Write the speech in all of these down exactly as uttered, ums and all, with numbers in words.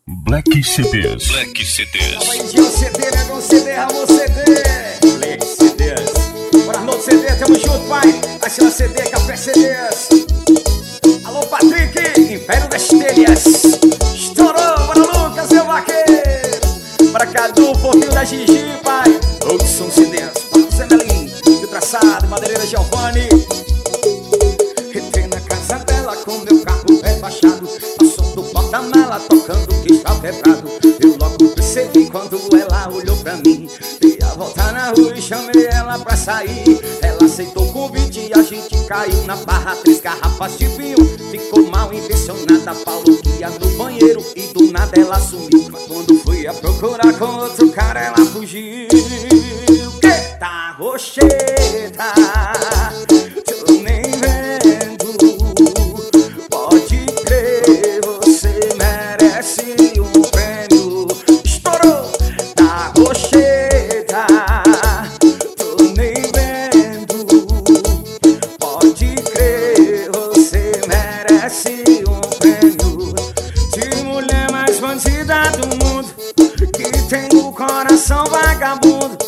Black C Ds. Black C Ds. Tava aí de um C D, né? Com C D, Ramon C D. Black C Ds. Bora no C D, tamo junto, pai. Assina C D, Café C Ds. Alô, Patrick, Império das Telhas. Estourou, bora Lucas, meu vaqueiro. Pra Cadu, Porquinho da Gigi, pai. Hudson C Ds, Pato Zé Melim, Fio Traçado, Madeireira Giovanni. Entrei na casa dela com meu carro rebaixado, ao som do porta-mala tocando o cristal quebrado. Eu logo percebi quando ela olhou pra mim. Dei a volta na rua e chamei ela pra sair. Ela aceitou o convite e a gente caiu na barra. Três garrafas de vinho, ficou mal intencionada. Falou que ia no banheiro e do nada ela sumiu. Quando fui a procurar com outro cara ela fugiu. Que tá rocheta, tô nem vendo. Pode crer, você merece um prêmio. Estourou, tá rocheta, tô nem vendo. Pode crer, você merece um prêmio. De mulher mais bandida do mundo, que tem o coração vagabundo.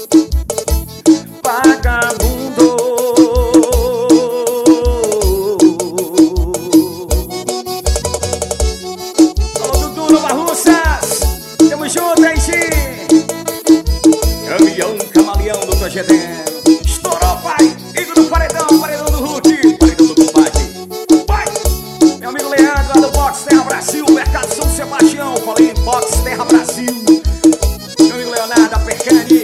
Vagabundo. Alô, Dudu, Nova Russas. Tamo junto, hein, Gi? Caminhão, camaleão do Togedeno. Estourou, pai. Igor do Paredão, Paredão do Hulk, Paredão do Combate. Pai, meu amigo Leandro, lá do Box Terra Brasil, Mercado São Sebastião. Falei em Box Terra Brasil. Meu amigo Leonardo, a Percani.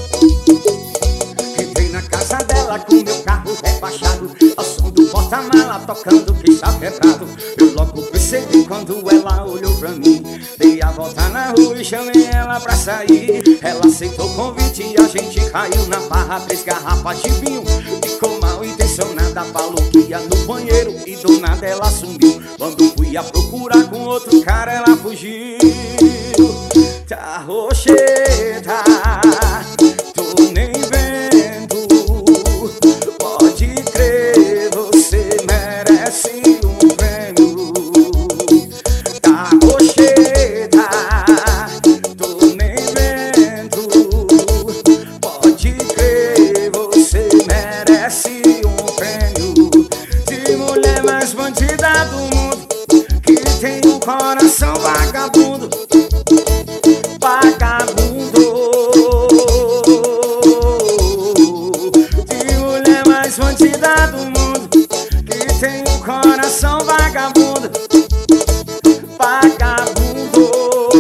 Com meu carro rebaixado, ao som do porta-mala tocando que está quebrado. Eu logo percebi quando ela olhou pra mim. Dei a volta na rua e chamei ela pra sair. Ela aceitou o convite e a gente caiu na barra. Três garrafas de vinho, ficou mal intencionada. Falou que ia no banheiro e do nada ela sumiu. Quando fui a procurar com outro cara ela fugiu. Tá rocheta, tô nem vendo. Pode crer, você merece um prêmio. Tá rocheta, tô nem vendo. Pode crer, você merece um prêmio. De mulher mais bandida do mundo, que tem o coração vagabundo. Vagabundo. Bandida do mundo, que tem o coração vagabundo. Vagabundo.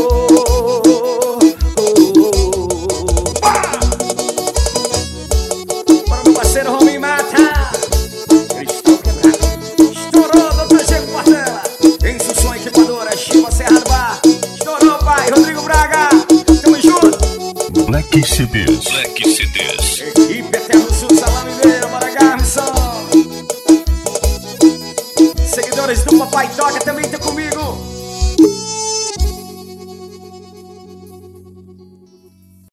Bora, meu parceiro Romy Mata. Cristal quebrado. Estourou, doutor Diego Portela. Tem Sussuã Equipadora, Chiva Serra do Bar. Estourou, pai, Rodrigo Braga. Tamo junto. Black C Ds. Black C Ds. Equipe Eterno Sul, Salame Mineiro, bora Garrison. Seguidores do Papai Toca também estão comigo.